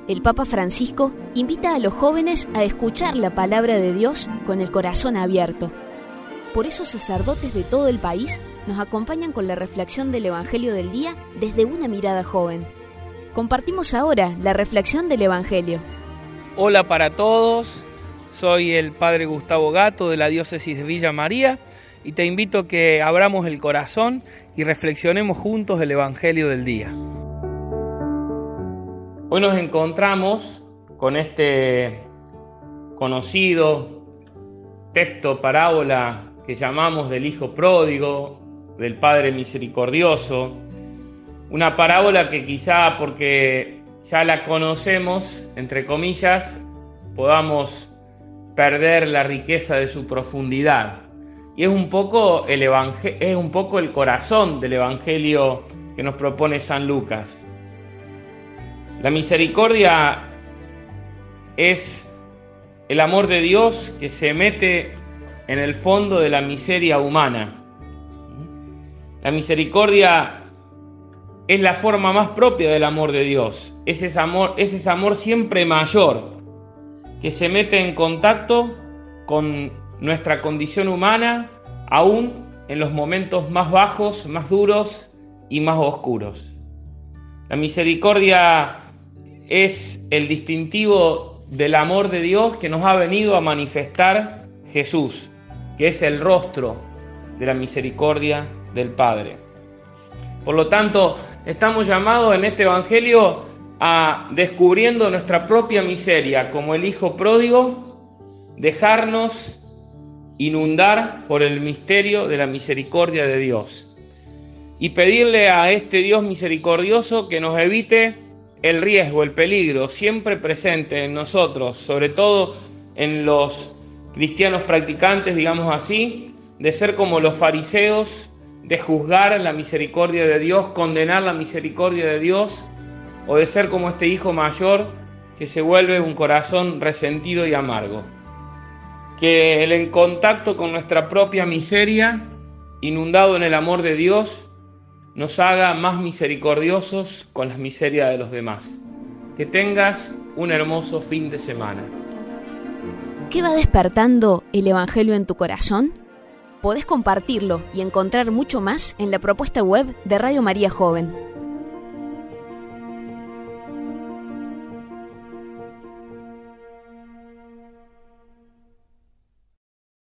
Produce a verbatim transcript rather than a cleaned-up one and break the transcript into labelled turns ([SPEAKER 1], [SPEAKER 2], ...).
[SPEAKER 1] el Papa Francisco invita a los jóvenes a escuchar la palabra de Dios con el corazón abierto. Por eso sacerdotes de todo el país nos acompañan con la reflexión del Evangelio del día desde una mirada joven. Compartimos ahora la reflexión del Evangelio.
[SPEAKER 2] Hola para todos, soy el Padre Gustavo Gato de la Diócesis de Villa María y te invito a que abramos el corazón y reflexionemos juntos el Evangelio del día. Hoy nos encontramos con este conocido texto, parábola que llamamos del Hijo Pródigo, del Padre Misericordioso, una parábola que quizá porque ya la conocemos, entre comillas, podamos perder la riqueza de su profundidad. Y es un poco el evangel- es un poco el corazón del Evangelio que nos propone San Lucas. La misericordia es el amor de Dios que se mete en el fondo de la miseria humana. La misericordia es la forma más propia del amor de Dios. Es ese amor, es ese amor siempre mayor, que se mete en contacto con nuestra condición humana, aún en los momentos más bajos, más duros y más oscuros. La misericordia es el distintivo del amor de Dios que nos ha venido a manifestar Jesús, que es el rostro de la misericordia del Padre. Por lo tanto, estamos llamados en este Evangelio a, descubriendo nuestra propia miseria como el Hijo Pródigo, dejarnos inundar por el misterio de la misericordia de Dios y pedirle a este Dios misericordioso que nos evite el riesgo, el peligro siempre presente en nosotros, sobre todo en los cristianos practicantes, digamos así, de ser como los fariseos, de juzgar la misericordia de Dios, condenar la misericordia de Dios, o de ser como este hijo mayor que se vuelve un corazón resentido y amargo. Que el en contacto con nuestra propia miseria, inundado en el amor de Dios, nos haga más misericordiosos con las miserias de los demás. Que tengas un hermoso fin de semana.
[SPEAKER 1] ¿Qué va despertando el Evangelio en tu corazón? Podés compartirlo y encontrar mucho más en la propuesta web de Radio María Joven.